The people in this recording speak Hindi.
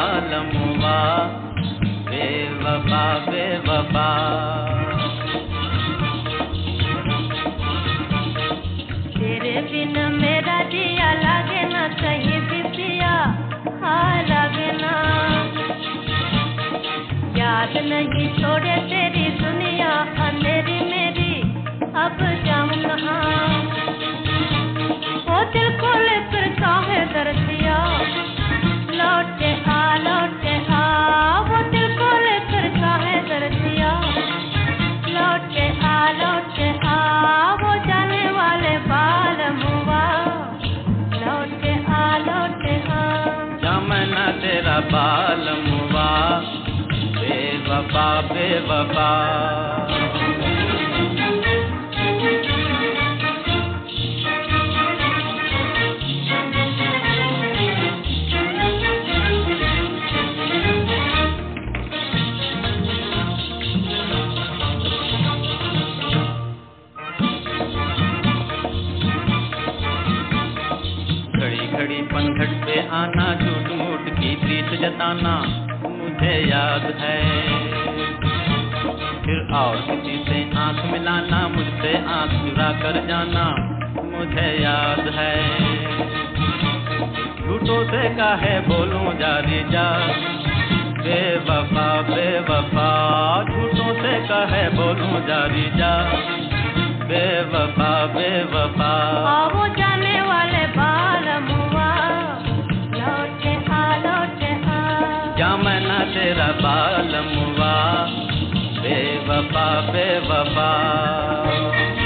बालमुआ, बेवफा बेवफा। तेरे बिन मेरा जिया लागे ना कहीं भी पिया, हाँ लागे ना। याद नहीं छोड़े तेरी दुनिया अंधेरी मेरी, अब जाऊं कहाँ। वो दिल को लेकर काहे दर्दिया, लौटे आ लौटे आ। वो दिल को लेकर काहे दर्दिया, लौटे आ लौटे आ। वो जाने वाले बालमुआ, लौटे आ लौटे आ। जमना तेरा बालमुआ, बेवफा बेवफा। घड़ी घड़ी पनघट पे आना, झूठ मूठ की प्रीत जताना मुझे याद है। फिर और किसी से आंख मिलाना, मुझसे आंख चुरा कर जाना मुझे याद है। झूठों से काहे बोलूं जारी जा, बेवफा बेवफा। झूठों से काहे बोलूं जारी जा, बेवफा बेवफा। वो जाने वाले बालमुआ, लौटे आ लौटे आ। जमना तेरा बालमुआ, बेवफा बेवफा।